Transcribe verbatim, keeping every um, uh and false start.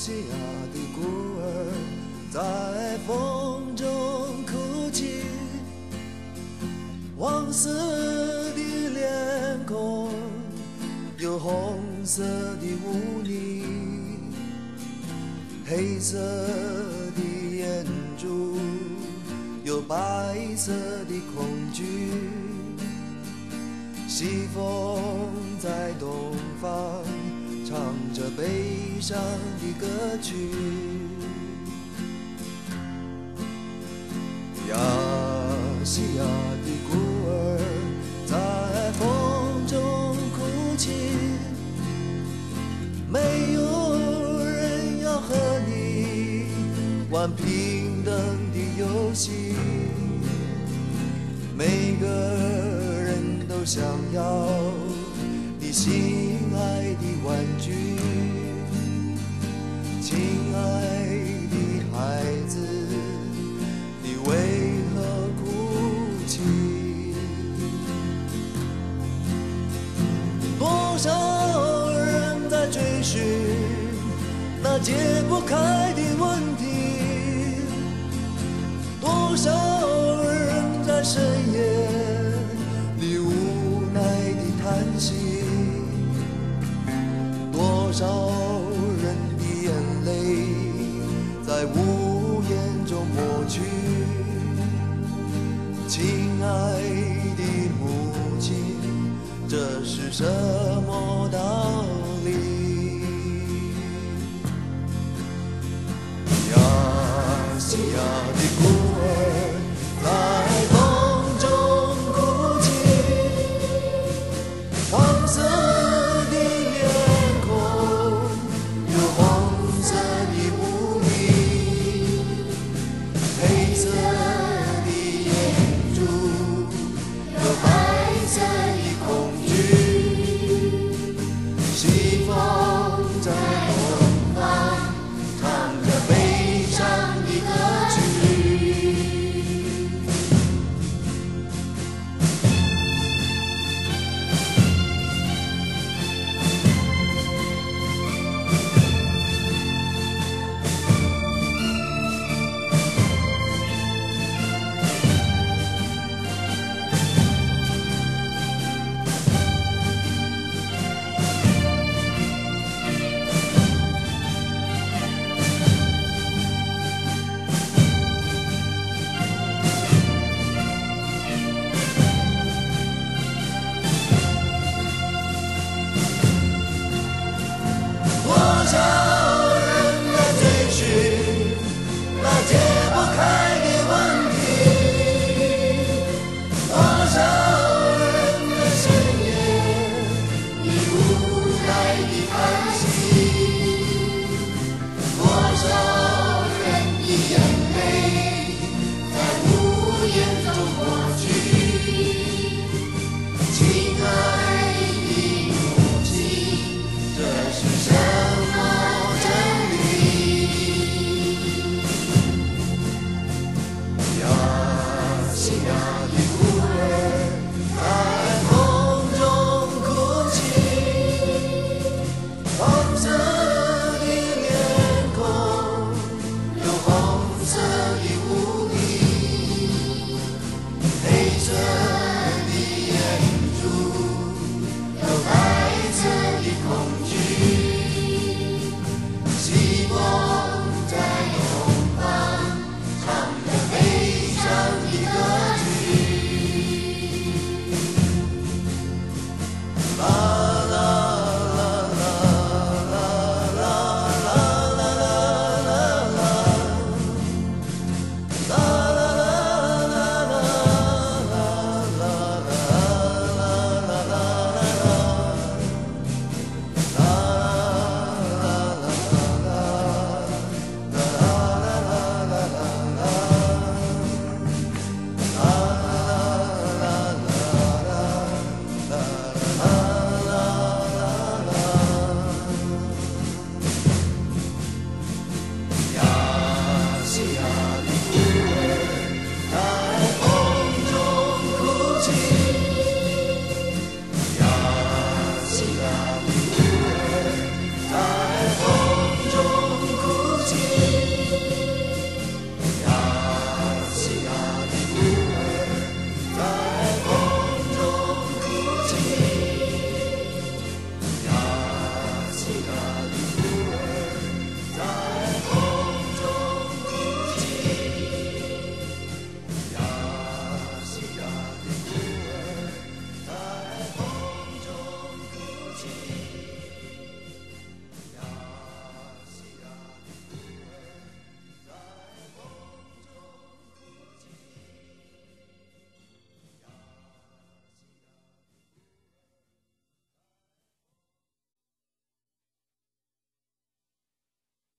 西亚的孤儿在风中哭泣，黄色的脸孔有红色的污泥，黑色的眼珠有白色的恐惧，西风在东方唱着悲伤的歌曲，亚细亚的孤儿在风中哭泣，没有人要和你玩平等的游戏，每个人都想要你心爱的玩具，亲爱的孩子，你为何哭泣？多少人在追寻那解不开的问题，多少人在深夜里无奈的叹息，多少人的眼泪在无言中抹去，亲爱的母亲，这是什